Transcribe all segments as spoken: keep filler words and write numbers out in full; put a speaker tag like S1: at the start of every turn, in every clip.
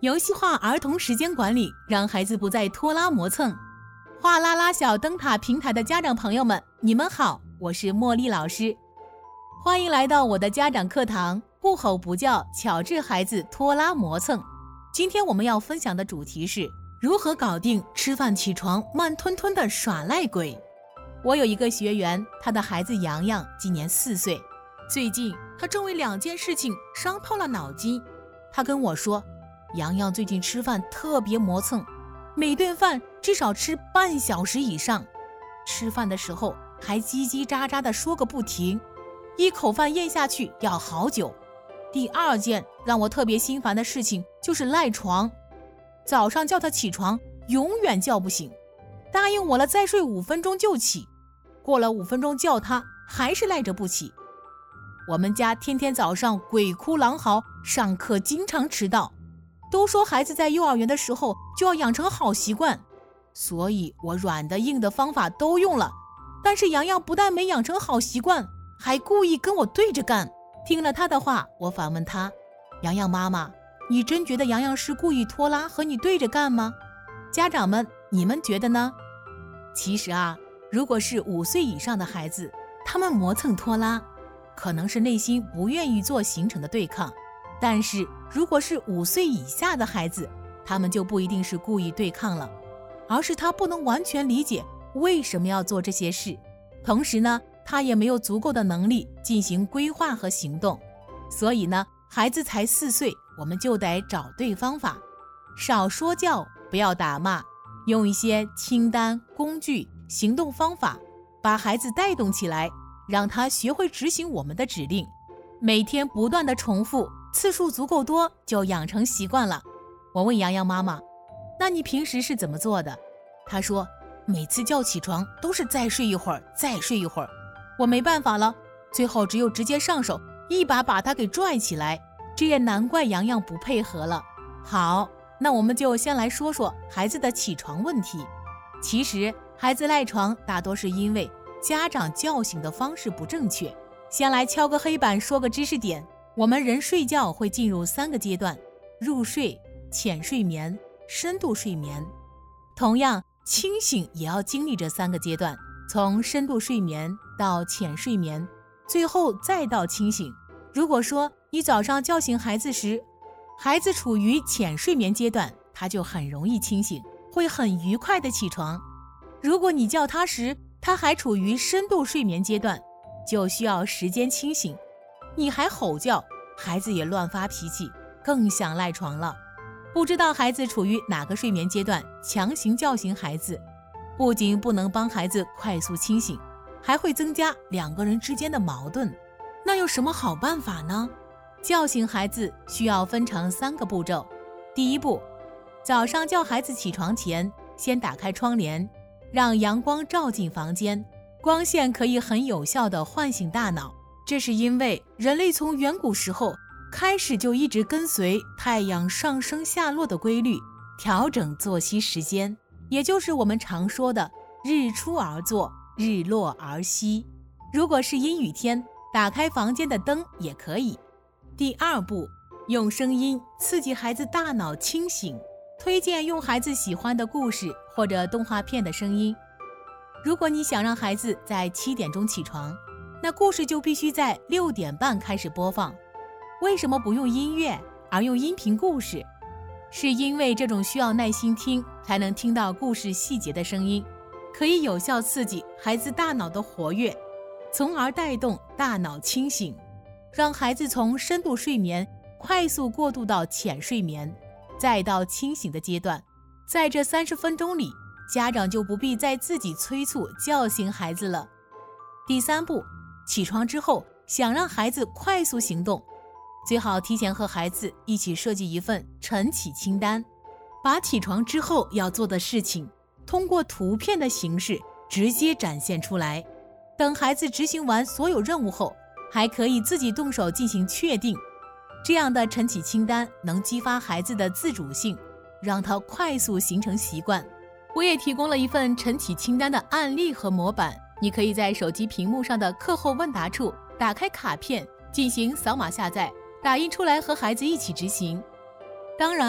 S1: 游戏化儿童时间管理，让孩子不再拖拉磨蹭。哗啦啦小灯塔平台的家长朋友们，你们好，我是茉莉老师，欢迎来到我的家长课堂，不吼不叫，巧治孩子拖拉磨蹭。今天我们要分享的主题是如何搞定吃饭起床慢吞吞的耍赖鬼。我有一个学员，他的孩子洋洋今年四岁，最近他正为两件事情伤透了脑筋。他跟我说，洋洋最近吃饭特别磨蹭，每顿饭至少吃半小时以上，吃饭的时候还叽叽喳喳地说个不停，一口饭咽下去要好久。第二件让我特别心烦的事情就是赖床，早上叫他起床永远叫不醒，答应我了再睡五分钟就起，过了五分钟叫他还是赖着不起。我们家天天早上鬼哭狼嚎，上课经常迟到，都说孩子在幼儿园的时候就要养成好习惯，所以我软的硬的方法都用了，但是洋洋不但没养成好习惯，还故意跟我对着干。听了他的话，我反问他，洋洋妈妈，你真觉得洋洋是故意拖拉和你对着干吗？家长们，你们觉得呢？其实啊，如果是五岁以上的孩子，他们磨蹭拖拉可能是内心不愿意做形成的对抗，但是如果是五岁以下的孩子，他们就不一定是故意对抗了，而是他不能完全理解为什么要做这些事，同时呢，他也没有足够的能力进行规划和行动。所以呢，孩子才四岁，我们就得找对方法，少说教，不要打骂，用一些清单、工具、行动方法，把孩子带动起来，让他学会执行我们的指令，每天不断的重复，次数足够多就养成习惯了。我问洋洋妈妈，那你平时是怎么做的？她说，每次叫起床都是再睡一会儿，再睡一会儿。我没办法了，最后只有直接上手，一把把他给拽起来。这也难怪洋洋不配合了。好，那我们就先来说说孩子的起床问题。其实孩子赖床大多是因为家长叫醒的方式不正确。先来敲个黑板，说个知识点。我们人睡觉会进入三个阶段，入睡、浅睡眠、深度睡眠。同样，清醒也要经历这三个阶段，从深度睡眠到浅睡眠，最后再到清醒。如果说你早上叫醒孩子时，孩子处于浅睡眠阶段，他就很容易清醒，会很愉快的起床。如果你叫他时，他还处于深度睡眠阶段，就需要时间清醒。你还吼叫，孩子也乱发脾气，更想赖床了。不知道孩子处于哪个睡眠阶段，强行叫醒孩子，不仅不能帮孩子快速清醒，还会增加两个人之间的矛盾。那有什么好办法呢？叫醒孩子需要分成三个步骤。第一步，早上叫孩子起床前，先打开窗帘，让阳光照进房间，光线可以很有效地唤醒大脑。这是因为人类从远古时候开始就一直跟随太阳上升下落的规律，调整作息时间，也就是我们常说的日出而作，日落而息。如果是阴雨天，打开房间的灯也可以。第二步，用声音刺激孩子大脑清醒，推荐用孩子喜欢的故事或者动画片的声音。如果你想让孩子在七点钟起床，那故事就必须在六点半开始播放。为什么不用音乐而用音频故事？是因为这种需要耐心听才能听到故事细节的声音，可以有效刺激孩子大脑的活跃，从而带动大脑清醒，让孩子从深度睡眠快速过渡到浅睡眠，再到清醒的阶段。在这三十分钟里，家长就不必再自己催促叫醒孩子了。第三步，起床之后想让孩子快速行动，最好提前和孩子一起设计一份晨起清单，把起床之后要做的事情通过图片的形式直接展现出来。等孩子执行完所有任务后，还可以自己动手进行确定。这样的晨起清单能激发孩子的自主性，让他快速形成习惯。我也提供了一份晨起清单的案例和模板，你可以在手机屏幕上的课后问答处打开卡片进行扫码下载，打印出来和孩子一起执行。当然，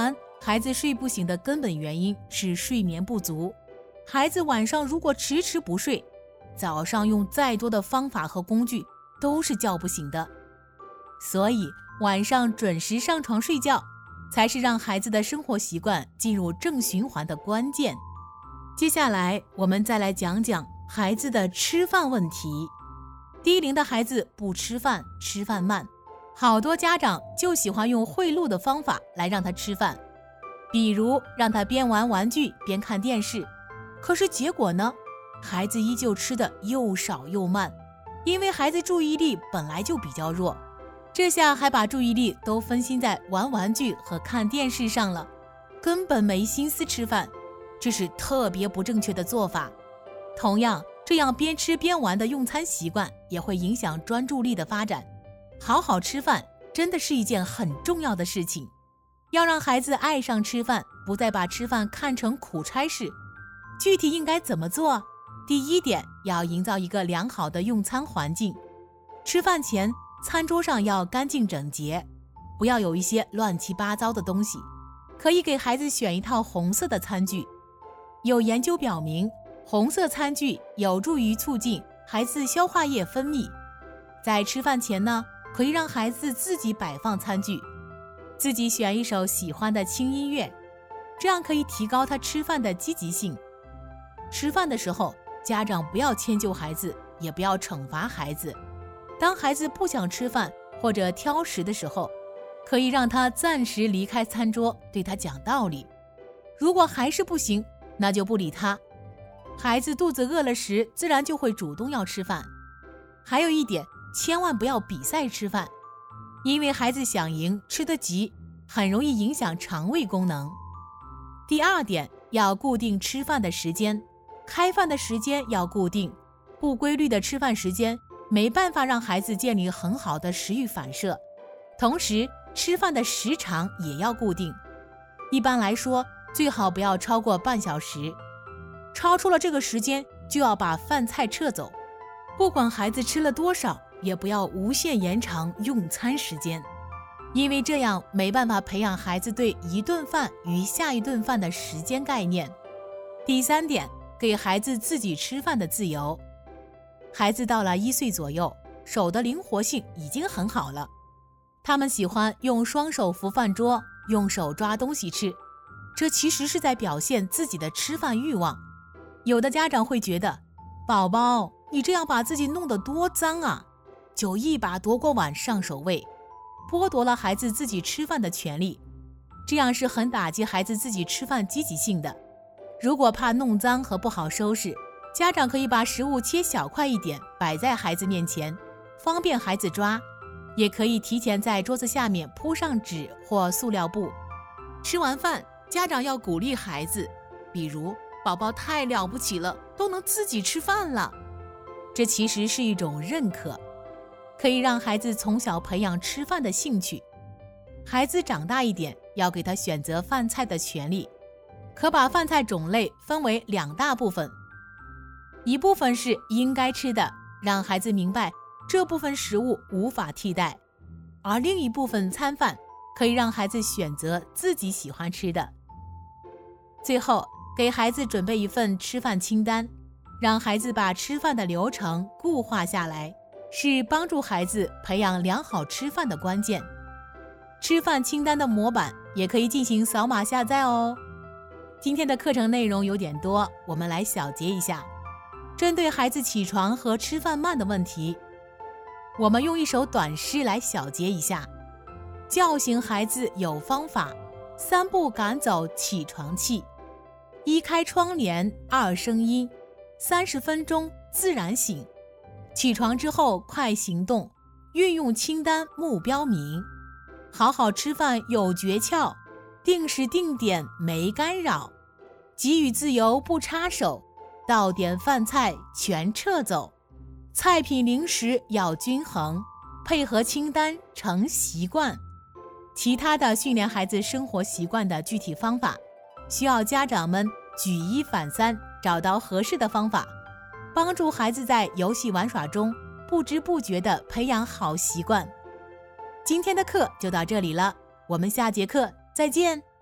S1: 孩子睡不醒的根本原因是睡眠不足。孩子晚上如果迟迟不睡，早上用再多的方法和工具都是叫不醒的。所以晚上准时上床睡觉，才是让孩子的生活习惯进入正循环的关键。接下来我们再来讲讲孩子的吃饭问题。低龄的孩子不吃饭，吃饭慢，好多家长就喜欢用贿赂的方法来让他吃饭，比如让他边玩玩具边看电视。可是结果呢，孩子依旧吃得又少又慢，因为孩子注意力本来就比较弱，这下还把注意力都分心在玩玩具和看电视上了，根本没心思吃饭，这是特别不正确的做法。同样，这样边吃边玩的用餐习惯也会影响专注力的发展。好好吃饭真的是一件很重要的事情，要让孩子爱上吃饭，不再把吃饭看成苦差事。具体应该怎么做？第一点，要营造一个良好的用餐环境。吃饭前，餐桌上要干净整洁，不要有一些乱七八糟的东西。可以给孩子选一套红色的餐具。有研究表明，红色餐具有助于促进孩子消化液分泌。在吃饭前呢，可以让孩子自己摆放餐具，自己选一首喜欢的轻音乐，这样可以提高他吃饭的积极性。吃饭的时候，家长不要迁就孩子，也不要惩罚孩子。当孩子不想吃饭或者挑食的时候，可以让他暂时离开餐桌，对他讲道理。如果还是不行，那就不理他。孩子肚子饿了时，自然就会主动要吃饭。还有一点，千万不要比赛吃饭，因为孩子想赢，吃得急，很容易影响肠胃功能。第二点，要固定吃饭的时间，开饭的时间要固定。不规律的吃饭时间，没办法让孩子建立很好的食欲反射。同时，吃饭的时长也要固定。一般来说，最好不要超过半小时。超出了这个时间，就要把饭菜撤走。不管孩子吃了多少，也不要无限延长用餐时间，因为这样没办法培养孩子对一顿饭与下一顿饭的时间概念。第三点，给孩子自己吃饭的自由。孩子到了一岁左右，手的灵活性已经很好了，他们喜欢用双手扶饭桌，用手抓东西吃，这其实是在表现自己的吃饭欲望。有的家长会觉得，宝宝，你这样把自己弄得多脏啊，就一把夺过碗上手喂，剥夺了孩子自己吃饭的权利，这样是很打击孩子自己吃饭积极性的。如果怕弄脏和不好收拾，家长可以把食物切小块一点，摆在孩子面前，方便孩子抓，也可以提前在桌子下面铺上纸或塑料布。吃完饭，家长要鼓励孩子，比如宝宝太了不起了，都能自己吃饭了。这其实是一种认可，可以让孩子从小培养吃饭的兴趣。孩子长大一点，要给他选择饭菜的权利，可把饭菜种类分为两大部分，一部分是应该吃的，让孩子明白这部分食物无法替代，而另一部分餐饭可以让孩子选择自己喜欢吃的。最后，给孩子准备一份吃饭清单，让孩子把吃饭的流程固化下来，是帮助孩子培养良好吃饭的关键。吃饭清单的模板也可以进行扫码下载哦。今天的课程内容有点多，我们来小结一下。针对孩子起床和吃饭慢的问题，我们用一首短诗来小结一下。叫醒孩子有方法，三步赶走起床气。一开窗帘，二声音，三十分钟自然醒。起床之后快行动，运用清单目标明。好好吃饭有诀窍，定时定点没干扰。给予自由不插手，到点饭菜全撤走。菜品零食要均衡，配合清单成习惯。其他的训练孩子生活习惯的具体方法，需要家长们举一反三，找到合适的方法，帮助孩子在游戏玩耍中不知不觉地培养好习惯。今天的课就到这里了，我们下节课再见。